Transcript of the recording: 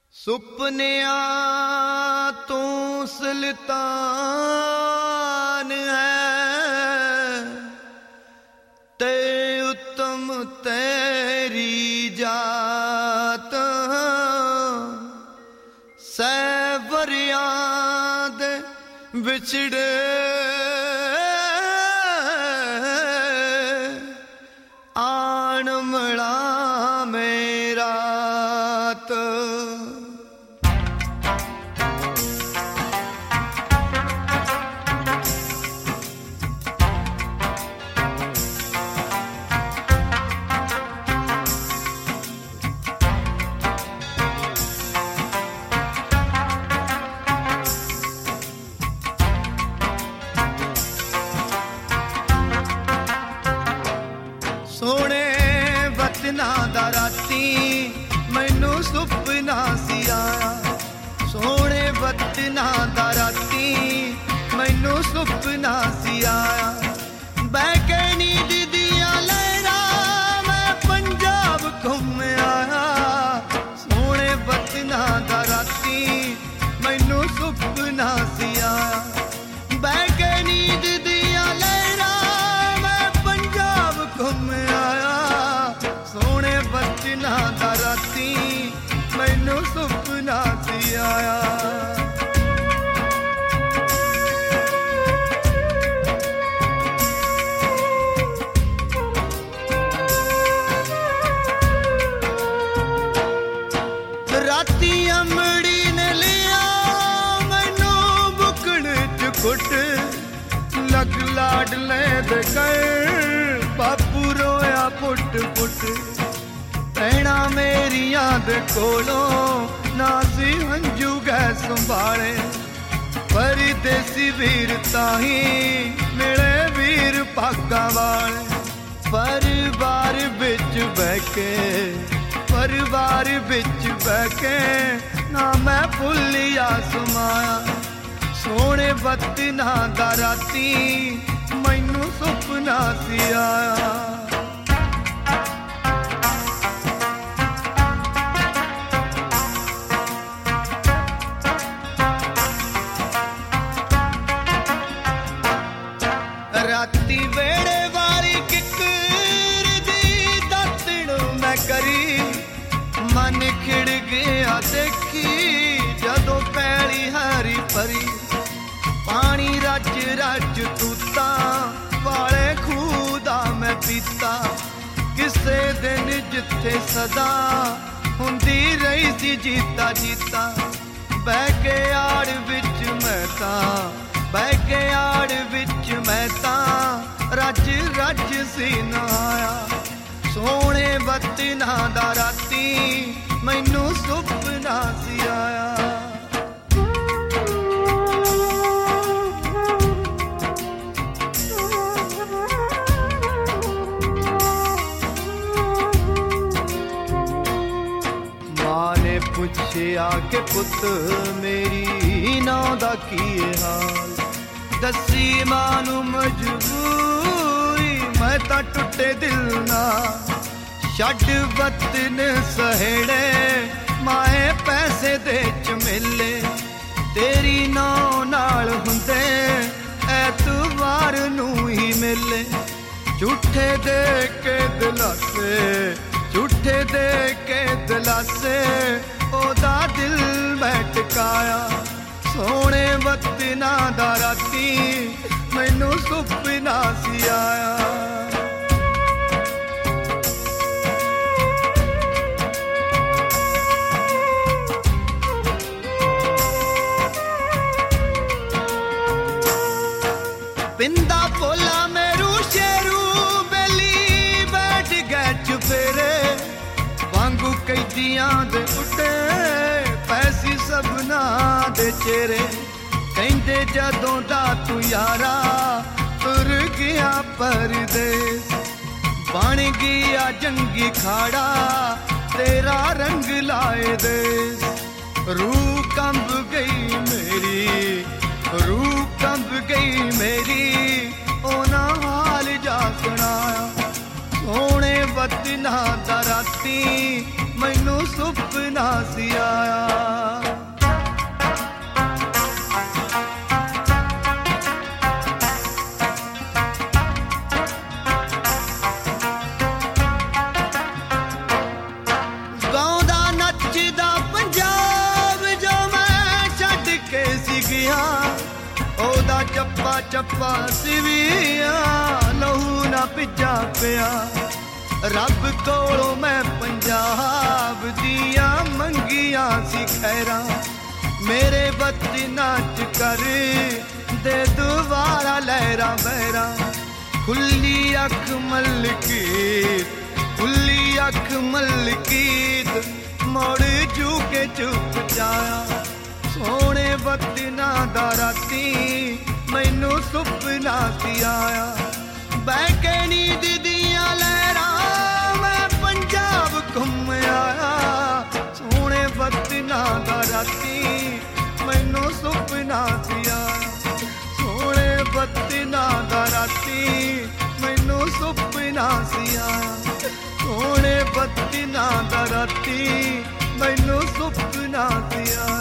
ਸੁਪਨਿਆਂ ਤੂੰ ਸੁਲਤਾਨ ਹੈ ਤੇ ਉੱਤਮ ਤੇਰੀ ਜਾਤ ਸੈਵਰਿਆਂ ਦੇ ਵਿਛੜੇ ਆਣ ਮਲਾ ਮੇਰਾ ਸੋਹਣੇ ਵਤਨਾਂ ਦਾ ਰਾਤੀ ਮੈਨੂੰ ਸੁਪਨਾ ਸੀ ਆਇਆ ਸੋਹਣੇ ਵਤਨਾਂ ਦਾ ਰਾਤੀ ਮੈਨੂੰ ਸੁਪਨਾ ਸੀ ਆਇਆ ਬਹਿ ਕੇ ਨੀਂਦ ਦੀਆਂ ਲਹਿਰਾਂ ਮੈਂ ਪੰਜਾਬ ਘੁੰਮ ਆਇਆ ਸੋਹਣੇ ਵਤਨਾਂ ਦਾ ਰਾਤੀ ਮੈਨੂੰ ਸੁਪਨਾ ਸੀ ਆਇਆ ਬਹਿ ਕੇ ਨੀਂਦ ਦੀਆਂ ਲਹਿਰਾਂ ਮੈਂ ਪੰਜਾਬ ਘੁੰਮ ਆਇਆ ਸੋਹਣੇ ਵਤਨਾਂ ਦਾ ਰਾਤੀ ਮੈਨੂੰ ਸੁਪਨਾ ਸੀ ਆਇਆ ਰਾਤੀ ਅੰਮੜੀ ਨੇ ਲਿਆ ਮੈਨੂੰ ਬੁਕਣ ਚ ਘੁੱਟ ਲੱਗ ਲਾਡਲੇ ਦੇ ਕਰ ਬਾਪੂ ਰੋਇਆ ਪੁੱਟ ਪੁੱਟ ਭੈਣਾਂ ਮੇਰੀਆਂ ਦੇ ਕੋਲੋਂ ਨਾ ਸੀ ਹੰਝੂ ਗਏ ਸੰਭਾਲੇ ਪਰਦੇਸੀ ਵੀਰ ਤਾਹੀਂ ਮਿਲੇ ਵੀਰ ਭਾਗਾਂ ਵਾਲੇ ਪਰਿਵਾਰ ਵਿੱਚ ਬਹਿ ਕੇ ਪਰਿਵਾਰ ਵਿੱਚ ਬਹਿ ਕੇ ਨਾ ਮੈਂ ਭੁੱਲਿਆ ਸਮਾਇਆ ਸੋਹਣੇ ਵਤਨਾਂ ਦਾ ਰਾਤੀ ਮੈਨੂੰ ਸੁਪਨਾ ਸੀ ਆਇਆ ਰਾਤੀ ਵੇੜੇ ਵਾਲੀ ਕਿੱਕਰ ਦੀ ਦਾਤਣ ਮੈਂ ਕਰੀ ਮਨ ਖਿੜ ਗਿਆ ਦੇਖੀ ਜਦੋਂ ਪੈਲੀ ਹਰੀ ਭਰੀ ਪਾਣੀ ਰੱਜ ਰੱਜ ਤੂਤਾਂ ਵਾਲੇ ਖੂਹ ਦਾ ਮੈਂ ਪੀਤਾ ਕਿਸੇ ਦਿਨ ਜਿੱਥੇ ਸਦਾ ਹੁੰਦੀ ਰਹੀ ਸੀ ਜੀਤਾ ਜੀਤਾ ਬਹਿ ਕੇ ਆੜ ਵਿੱਚ ਮੈਂ ਤਾਂ ਬਹਿ ਕੇ ਆੜ ਵਿੱਚ ਮੈਂ ਤਾਂ ਰੱਜ ਰੱਜ ਸੀ ਨਾ ਆਇਆ ਸੋਹਣੇ ਵਤਨਾਂ ਦਾ ਰਾਤੀ ਮੈਨੂੰ ਸੁਪਨਾ ਸੀ ਆਇਆ ਮਾਂ ਨੇ ਪੁੱਛਿਆ ਕਿ ਪੁੱਤ ਮੇਰੀ ਨਾਂ ਦਾ ਕੀ ਹਾਲ ਦੱਸੀ ਮਾਂ ਨੂੰ ਮਜਬੂਰੀ ਮੈਂ ਤਾਂ ਟੁੱਟੇ ਦਿਲ ਨਾਲ ਛੱਡ ਵਤਨ ਸਹੇੜੇ ਮਾਏ ਪੈਸੇ ਦੇ ਝਮੇਲੇ ਤੇਰੀ ਨਾਂ ਨਾਲ ਹੁੰਦੇ ਐਤਵਾਰ ਨੂੰ ਹੀ ਮਿਲੇ ਝੂਠੇ ਦੇ ਕੇ ਦਿਲਾਸੇ ਝੂਠੇ ਦੇ ਕੇ ਦਿਲਾਸੇ ਉਹਦਾ ਦਿਲ ਮੈਂ ਟਿਕਾਇਆ ਸੋਹਣੇ ਵਤਨਾਂ ਦਾ ਰਾਤੀ ਮੈਨੂੰ ਸੁਪਨਾ ਸੀ ਆਇਆ ਪਿੰਦਾ ਭੋਲਾ ਮੇਰੂ ਸ਼ੇਰੂ ਬੇਲੀ ਬੈਠ ਗਏ ਚੁਫੇਰੇ ਵਾਂਗੂ ਕੈਦੀਆਂ ਦੇ ਉੱਤੇ ਪੈਸੀ ਸਭਨਾ ਦੇ ਚਿਹਰੇ ਕਹਿੰਦੇ ਜਦੋਂ ਦਾ ਤੂੰ ਯਾਰਾ ਤੁਰ ਗਿਆ ਪਰਦੇਸ ਬਣ ਗਿਆ ਜੰਗੀ ਖਾੜਾ ਤੇਰਾ ਰੰਗ ਲਾਏ ਦੇਸ ਰੂਹ ਕੰਬ ਗਈ ਮੇਰੀ ਰੂਹ ਕੰਬ ਗਈ ਮੇਰੀ ਉਹਨਾਂ ਹਾਲ ਜਾ ਸੁਣਾਇਆ ਸੋਹਣੇ ਵਤਨਾਂ ਦਾ ਰਾਤੀ ਮੈਨੂੰ ਸੁਪਨਾ ਸੀ ਆਇਆ सिविया ओदा चप्पा चप्पा सिविया लहू ना भिजा पिया रब कोलों मैं पंजाब दिया मंगिया सी खैरा मेरे वतना च कर दे दुबारा लहरा बहरा खुली अख मलकीत खुली अख मलकीत मोड़ झुके चुप जाया सोने वतना दा राती मैनू सुपना सी आया बह के नींद दिया लहरा मैं पंजाब घूम आया सोने वतना दा राती मैनू सुपना सी आया सोने वतना दा राती मैनू सुपना सी आया सोने वतना दा राती मैनू सुपना सी आया